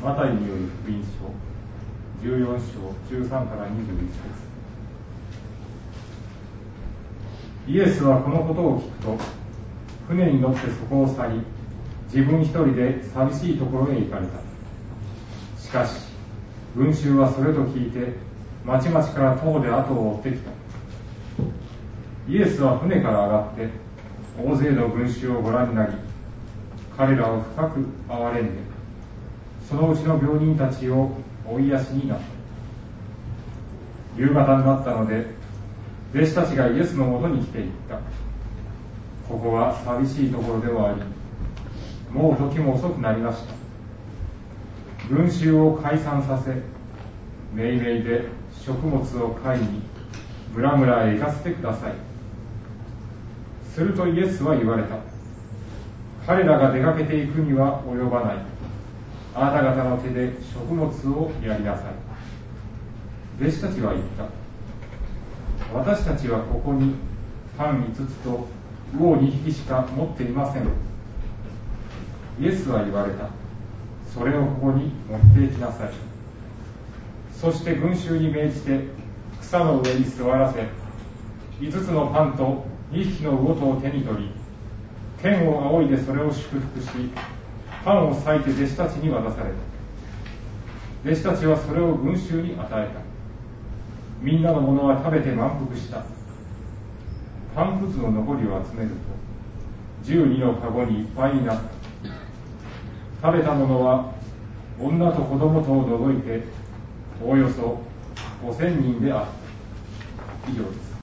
マタイによる福音書14章13から21節。イエスはこのことを聞くと、船に乗ってそこを去り、自分一人で寂しいところへ行かれた。しかし群衆はそれと聞いて、まちまちから徒歩で後を追ってきた。イエスは船から上がって、大勢の群衆をご覧になり、彼らを深く憐れんで、そのうちの病人たちをお癒しになった。夕方になったので、弟子たちがイエスのもとに来ていった。ここは寂しいところではあり、もう時も遅くなりました。群衆を解散させ、めいめいで食物を買いに村々へ行かせてください。するとイエスは言われた。彼らが出かけていくには及ばない。あなた方の手で食物をやりなさい。弟子たちは言った。私たちはここにパン5つと魚2匹しか持っていません。イエスは言われた。それをここに持って行きなさい。そして群衆に命じて草の上に座らせ、5つのパンと2匹の魚とを手に取り、天を仰いでそれを祝福し、パンを裂いて弟子たちに渡された。弟子たちはそれを群衆に与えた。みんなのものは食べて満腹した。パンくずの残りを集めると、12のかごにいっぱいになった。食べたものは女と子供とを除いておおよそ5000人であった。以上です。